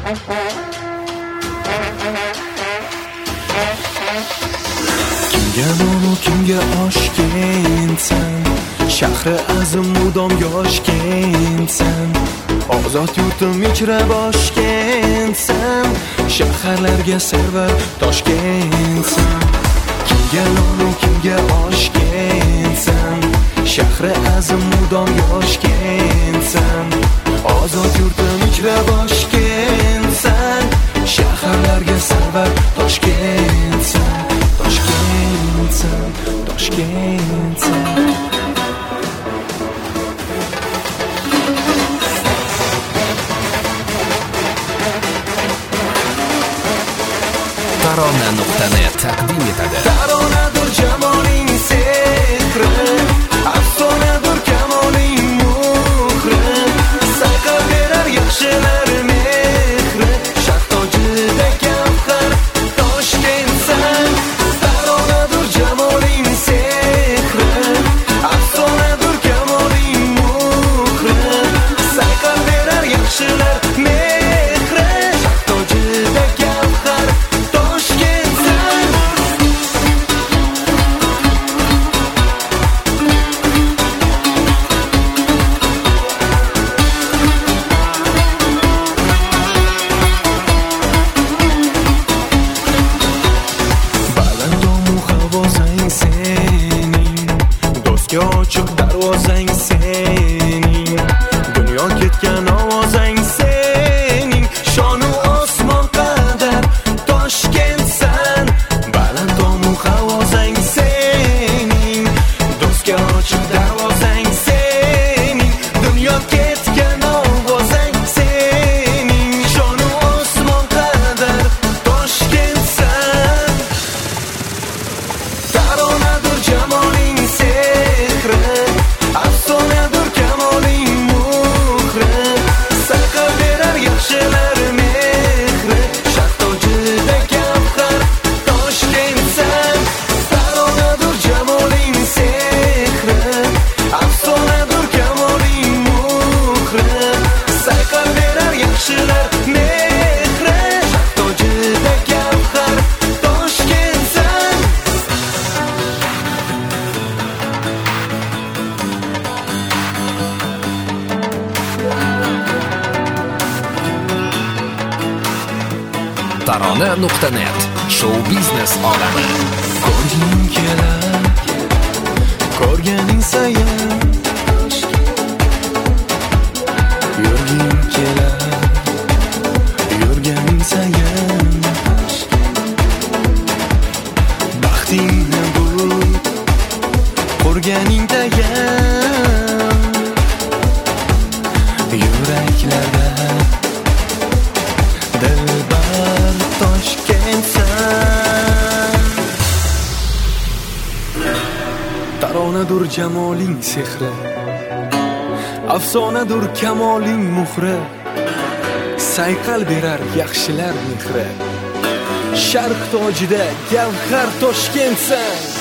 Kimga nonu kimga oshkensan, shahri azim mudom yoshkensan, ozod yurtim ichra boshkensan, shaharlarga sarvar Toshkentsan. Kimga nonu kimga oshkensan, shahri azim mudom yoshkensan, ozod yurtim ichra boshkensan, shaharlarga sarvar Toshkentsan. Toshkentsan, Toshkentsan. Tarona.net taqdim etadi. Taronadir jamoling sehri, afsonadir kamoling muhri, sayqal berar yaxshilar mehri, shahtojida gavhar Toshkentsan. Taronadir jamoling sehri, afsonadir kamoling muhri, sayqal berar yaxshilar mehri, shahtojida gavhar ochiq darvozang sening, dunyo ketgan ovozang sening, shonu osmon qadar Toshkentsan. Balandomu havozang sening, do'stga ochiq darvozang sening, dunyo ketgan ovozang sening, shonu osmon qadar Toshkentsan. Taronadir jamoling afsonadir kamoling muhri, sayqal berar yaxshilar mehri, shahtojida gavhar Toshkentsan. Taronadir jamoling sehri, afsonadir kamoling muhri, sayqal berar yaxshilar mehri, shahtojida gavhar Toshkentsan. Tarona.net shou-biznes olami. Ko'rging kelar, ko'rganing sayin, yurging kelar, yurganing sayin, baxtingni bul, qurganing tayin, yuraklarda dilbar Toshkentsan. Taronadir jamoling sehri, afsonadir kamoling muhri, sayqal berar yaxshilar mehri, sharq tojida gavhar Toshkentsan.